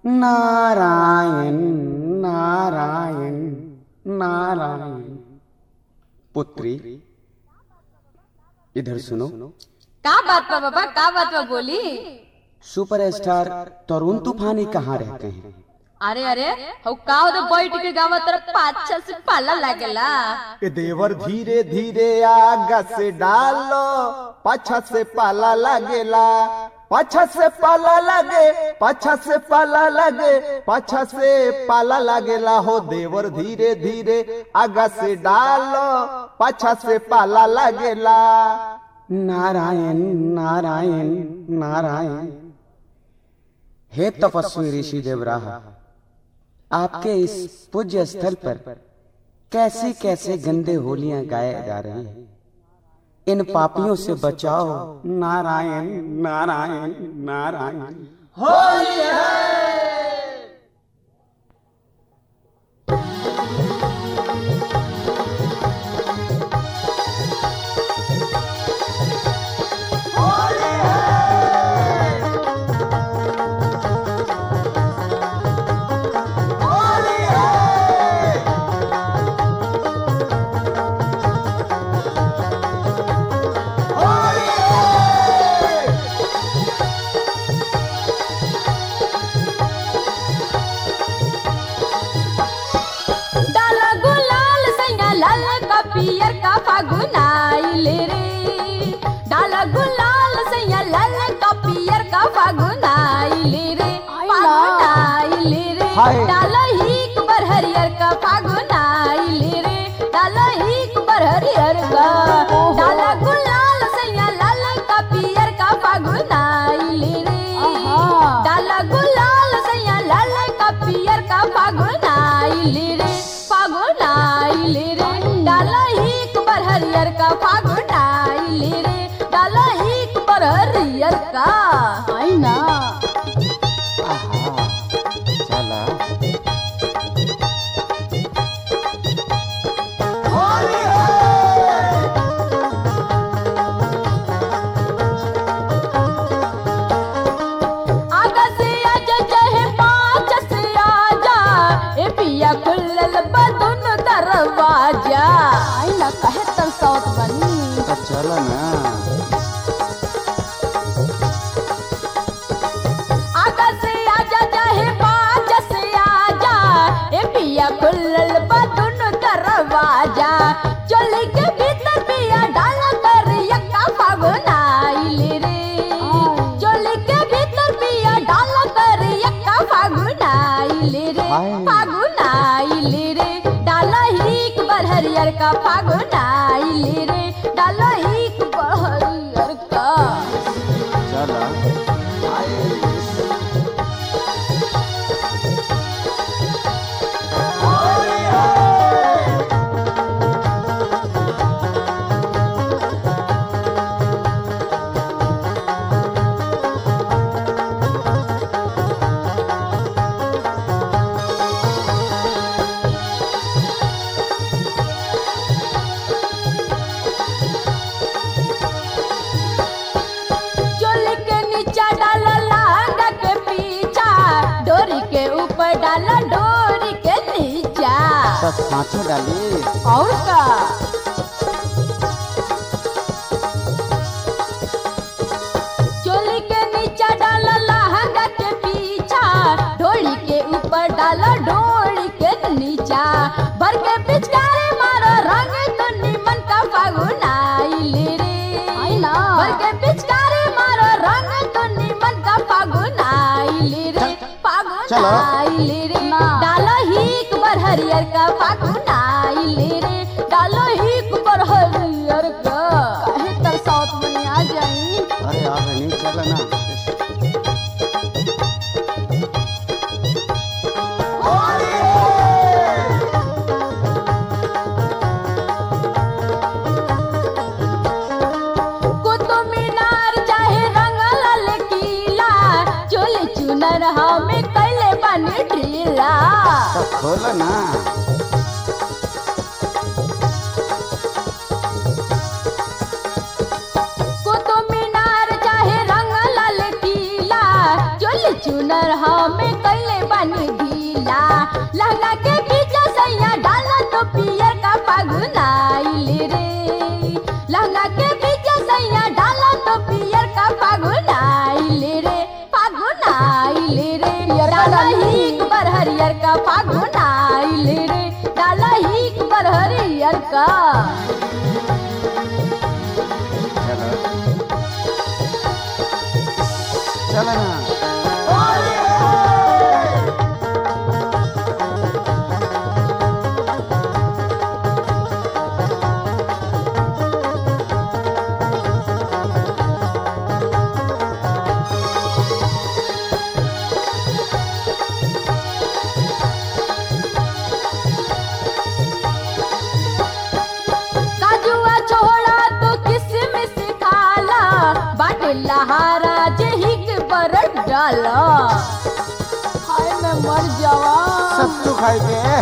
नारायण नारायण नारायण। पुत्री इधर सुनो। का बात बा बाबा, का बात बा बोली। सुपरस्टार तरुण तूफानी कहाँ रहते हैं? अरे अरे हो का हो बैठ के गावा तरफ पाछा से पाला लागेला। ए देवर धीरे धीरे आगा से डालो, पाछा से पाला लगेला, पाछा से पाला लगे, पाछा से पाला लगे, पाछा से पाला लगेला हो। देवर धीरे धीरे आगा से डालो, पाछा से पाला लगेला। नारायण नारायण नारायण। हे तपस्वी ऋषि देवराह, आपके इस पूज्य स्थल पर कैसे कैसे गंदे होलियां गाए जा रहे हैं। इन पापियों से बचाओ। नारायण नारायण नारायण। होली है। पियर का फागुनाइल रे, डाला गुलाल सैया लाल का पियर का फागुनाइल रे, फागुनाइल रे। डाला हिक बर हरियर का फागुनाइल रे, डाला हिक बर हरियर का। डाला गुलाल सैया लाल का पियर का फागुनाइल रे, डाला गुलाल सैया लाल का पियर का फागुनाइल रे, फागुनाइल रे। डाला हिक बर हरियर का फागुनाइल रे, डाला हिक बर हरियर का। आई ना चला आगा से आजा चाहे पाँच से आजा, ए पिया खुलल बदुन दरवाजा। आई ना कहे तरसौत बनी। चला ना। आगा से आजा चाहे पाँच से आजा, ए पिया खुलल बदुन दरवाजा। चोली के भीतर पिया डाला करिया का फागुनाइल रे, चोली के भीतर पिया डाला करिया का फागुनाइल रे, फागुनाइल रे। डाला हिक बर हरियर का फागुनाइल रे, डाला हिक बर हरियर का। चला चोली के नीचा डाला लहंगा के पीछा, डोरी के ऊपर डाला डोरी के नीचा। सब पाँचों डाली। और का चोली के नीचा डाला लहंगा के पीछा, डोरी के ऊपर डाला डोरी के नीचा। भर के पिचकारी मारो रंग तो निमन का फागुनाइल रे, भर के पिचकारी मारो रंग तो निमन का फागुनाइल रे, फागुनाइल रे। डालो हिक बर हरियर का फागुनाइल रे, डालो हिक बर हरियर का। काहे तरसौत बनी आ जाई। अरे आ नहीं चला ना। कुतुब मीनार चाहे रंग लाल किला, चोली चुनर हमें कैले बनी ढीला। तो खोलो ना। कुतुब मीनार चाहे रंग लाल किला, चोली चुनर हमें कैले डालही बर हरियर का फागुन आइल रे डालही बर हरियर का चल ना काजुआ छोड़ा तो किसमिस खाला बाटे लहारा जहिक पर डाला हाय मैं मर जावा सत्तू खाए के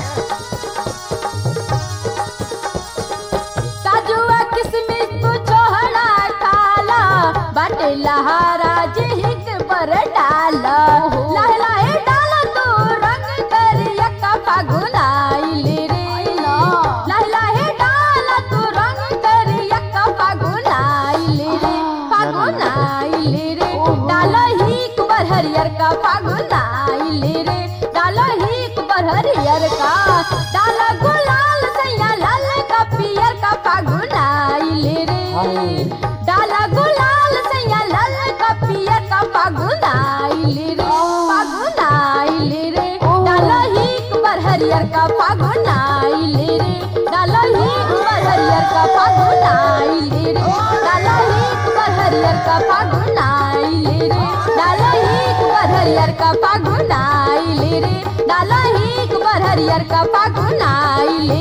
काजुआ किसमिस तू छोड़ा खाला बाटे लहारा जहिक पर डाला लाहे लाहे डाला तू रंग करिया का फागुन आइल रे लाहे लाहे डाला तू रंग करिया का फागुन आइल रे फागुन आइल रे डालही बर हरियर का फागुन आइल रे डालही बर हरियर का डाला गुलाल सैया लाल का पियर का फागुन आइल रे डाला गुलाल सैया लाल का पियर का फागुन आइल रे फागुन आइल रे डालही बर हरियर का फागुन आइल रे डालही बर हरियर का फागुन आइल रे डालही बर हरियर का फागुन आइल रे डालही बर हरियर का फागुन आइल रे डालही बर हरियर का फागुन आइल